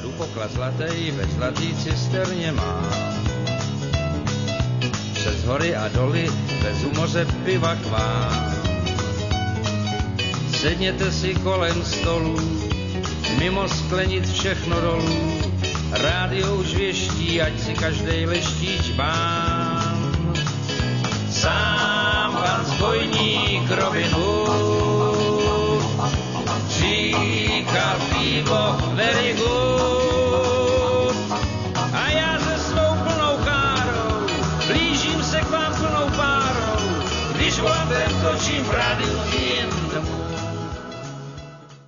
jdu poklad zlatej, ve zlatý cisterně má. Přes hory a doly, bez moře piva kvá. Sedněte si kolem stolu, mimo sklenic všechno dolů. Rádio už věští, ať si každej leští čbá.